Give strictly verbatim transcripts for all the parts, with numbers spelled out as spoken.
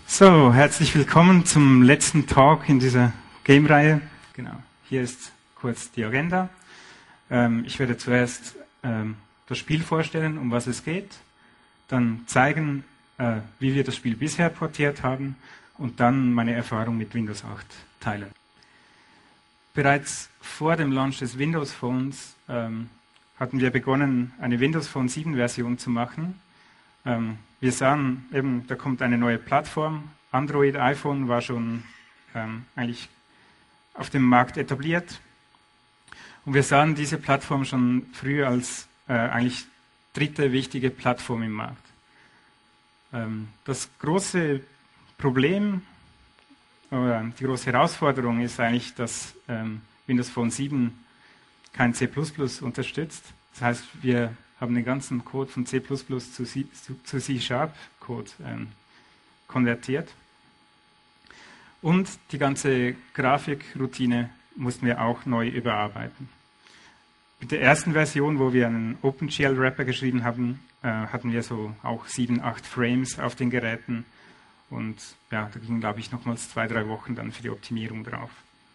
So, herzlich willkommen zum letzten Talk in dieser Game-Reihe. Genau, hier ist kurz die Agenda. Ähm, ich werde zuerst ähm, das Spiel vorstellen, um was es geht, dann zeigen, äh, wie wir das Spiel bisher portiert haben und dann meine Erfahrung mit Windows acht teilen. Bereits vor dem Launch des Windows Phones ähm, hatten wir begonnen, eine Windows Phone sieben Version zu machen. Ähm, wir sahen eben, da kommt eine neue Plattform. Android, iPhone war schon ähm, eigentlich auf dem Markt etabliert. Und wir sahen diese Plattform schon früh als äh, eigentlich dritte wichtige Plattform im Markt. Ähm, das große Problem oder die große Herausforderung ist eigentlich, dass ähm, Windows Phone sieben kein C plus plus unterstützt. Das heißt, wir haben den ganzen Code von C plus plus zu C-Sharp-Code ähm, konvertiert. Und die ganze Grafikroutine mussten wir auch neu überarbeiten. Mit der ersten Version, wo wir einen OpenGL-Wrapper geschrieben haben, äh, hatten wir so auch sieben, acht Frames auf den Geräten. Und ja, da gingen, glaube ich, nochmals zwei, drei Wochen dann für die Optimierung drauf.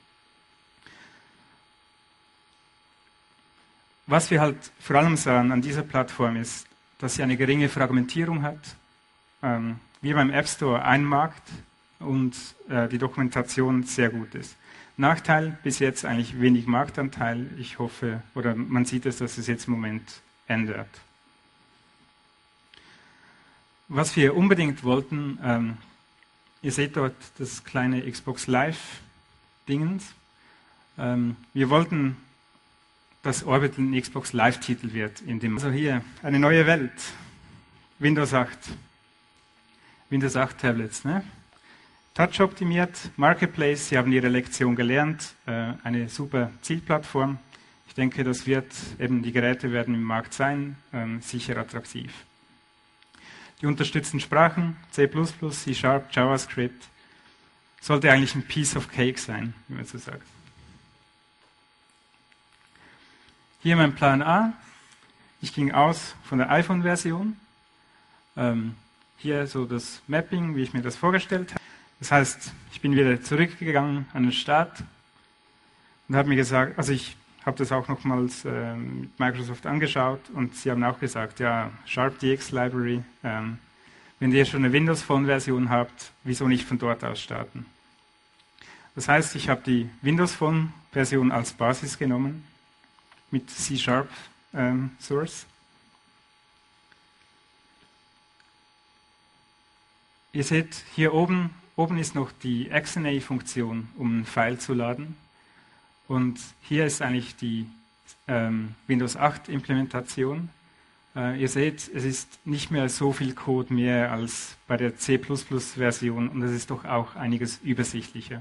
Was wir halt vor allem sahen an dieser Plattform ist, dass sie eine geringe Fragmentierung hat, ähm, wie beim App Store ein Markt und äh, die Dokumentation sehr gut ist. Nachteil, bis jetzt eigentlich wenig Marktanteil. Ich hoffe, oder man sieht es, dass es jetzt im Moment ändert. Was wir unbedingt wollten, ähm, ihr seht dort das kleine Xbox Live-Dingens. Ähm, wir wollten, dass Orbital ein Xbox Live-Titel wird. In dem also hier, eine neue Welt. Windows acht. Windows acht Tablets. Ne? Touch optimiert, Marketplace, Sie haben Ihre Lektion gelernt. Äh, eine super Zielplattform. Ich denke, das wird eben, die Geräte werden im Markt sein, ähm, sicher attraktiv. Die unterstützten Sprachen, C plus plus, C-Sharp, JavaScript, sollte eigentlich ein Piece of Cake sein, wie man so sagt. Hier mein Plan A. Ich ging aus von der iPhone-Version. Ähm, hier so das Mapping, wie ich mir das vorgestellt habe. Das heißt, ich bin wieder zurückgegangen an den Start und habe mir gesagt, also ich habe das auch nochmals äh, mit Microsoft angeschaut und sie haben auch gesagt, ja, SharpDX Library, ähm, wenn ihr schon eine Windows Phone Version habt, wieso nicht von dort aus starten? Das heißt, ich habe die Windows Phone Version als Basis genommen mit C-Sharp ähm, Source. Ihr seht, hier oben, oben ist noch die X N A-Funktion, um ein File zu laden. Und hier ist eigentlich die ähm, Windows acht Implementation. Äh, ihr seht, es ist nicht mehr so viel Code mehr als bei der C plus plus Version und es ist doch auch einiges übersichtlicher.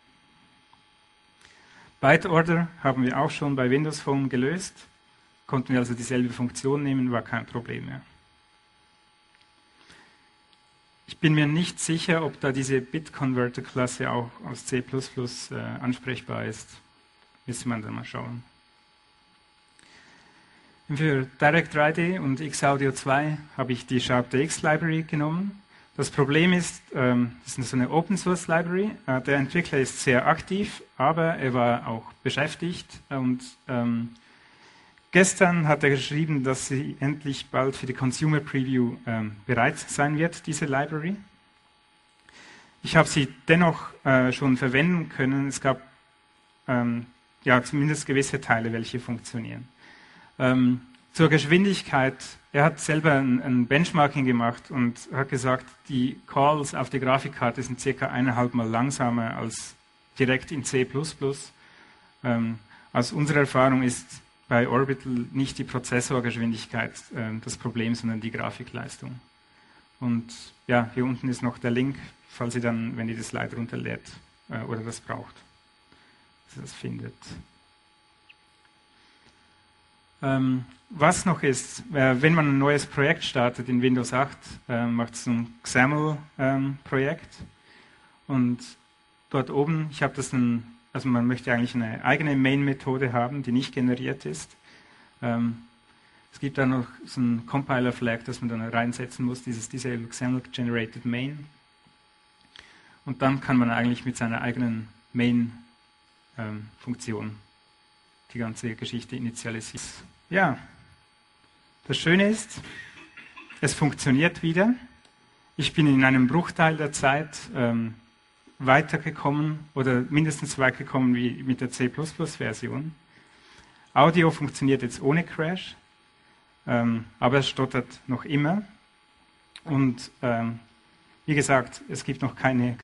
Byte Order haben wir auch schon bei Windows Phone gelöst. Konnten wir also dieselbe Funktion nehmen, war kein Problem mehr. Ich bin mir nicht sicher, ob da diese Bit-Converter-Klasse auch aus C plus plus äh, ansprechbar ist. Müsste man dann mal schauen. Für Direct drei D und Xaudio zwei habe ich die SharpDX Library genommen. Das Problem ist, ähm, das ist so eine Open-Source-Library. Äh, der Entwickler ist sehr aktiv, aber er war auch beschäftigt. Und ähm, gestern hat er geschrieben, dass sie endlich bald für die Consumer Preview ähm, bereit sein wird, diese Library. Ich habe sie dennoch äh, schon verwenden können. Es gab ähm, ja zumindest gewisse Teile, welche funktionieren. Ähm, zur Geschwindigkeit. Er hat selber ein, ein Benchmarking gemacht und hat gesagt, die Calls auf die Grafikkarte sind circa eineinhalb Mal langsamer als direkt in C plus plus. Ähm, aus unserer Erfahrung ist bei Orbital nicht die Prozessorgeschwindigkeit äh, das Problem, sondern die Grafikleistung. Und ja, hier unten ist noch der Link, falls ihr dann, wenn ihr das Slide runterlädt äh, oder das braucht, dass ihr das findet. Ähm, was noch ist, äh, wenn man ein neues Projekt startet in Windows acht, äh, macht es ein X A M L-Projekt. Ähm, und dort oben, ich habe das ein, also man möchte eigentlich eine eigene Main-Methode haben, die nicht generiert ist. Ähm, es gibt da noch so ein Compiler-Flag, das man dann reinsetzen muss, dieses Disable X A M L Generated Main. und dann kann man eigentlich mit seiner eigenen Main-Funktion ähm, die ganze Geschichte initialisieren. Ja, das Schöne ist, es funktioniert wieder. Ich bin in einem Bruchteil der Zeit ähm, weitergekommen oder mindestens weit gekommen wie mit der C plus plus Version. Audio funktioniert jetzt ohne Crash, ähm, aber es stottert noch immer. Und ähm, wie gesagt, es gibt noch keine